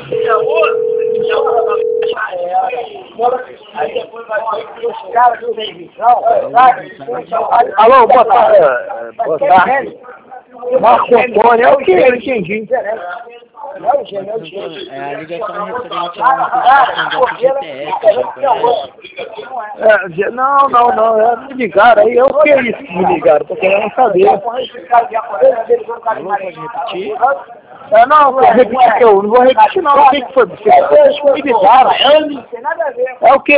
Alô, boa tarde. Boa tarde. Marco Antônio, é o que eu entendi. É a ligação referente a uma solicitação do FGTS, já conhece? Não, me ligaram aí, é o que é isso que me ligaram, tô querendo saber. Alô, pode repetir? Não, vou repetir, eu não vou repetir não, o que foi? Vocês me ligaram. É o que?